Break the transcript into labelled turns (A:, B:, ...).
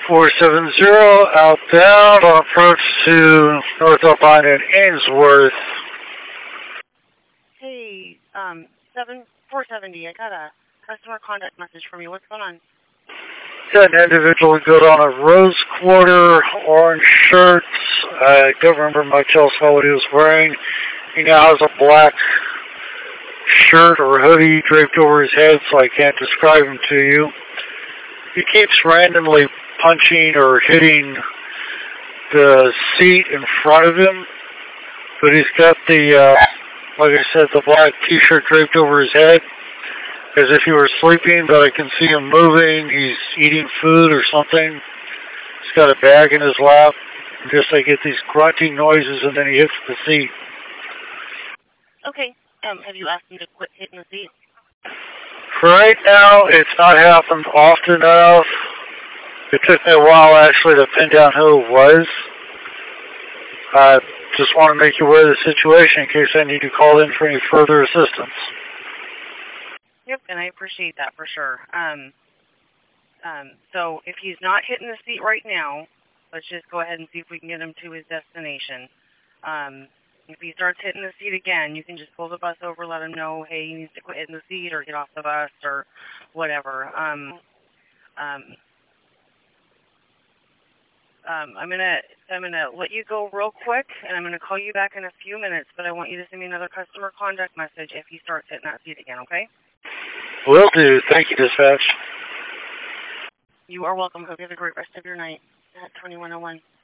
A: 470 outbound on approach to North Alpine and Ainsworth.
B: Hey, 470, I got a customer contact message from you. What's going on?
A: Got an individual good on a rose quarter, orange shirt. I don't remember much else about what he was wearing. He now has a black shirt or hoodie draped over his head, so I can't describe him to you. He keeps randomly punching or hitting the seat in front of him, but he's got the, like I said, the black t-shirt draped over his head, as if he were sleeping, but I can see him moving. He's eating food or something. He's got a bag in his lap. Just I get these grunting noises, and then he hits the seat.
B: Okay. Have you asked him to quit hitting the seat?
A: For right now, it's not happened often enough. It took me a while, actually, to pin down who it was. I just want to make you aware of the situation in case I need to call in for any further assistance.
B: Yep, and I appreciate that for sure. So if he's not hitting the seat right now, let's just go ahead and see if we can get him to his destination. If he starts hitting the seat again, you can just pull the bus over, let him know, hey, he needs to quit hitting the seat or get off the bus or whatever. I'm gonna let you go real quick, and I'm gonna call you back in a few minutes. But I want you to send me another customer contact message if he starts hitting that seat again. Okay?
A: Will do. Thank you, dispatch.
B: You are welcome. Hope you have a great rest of your night at 2101.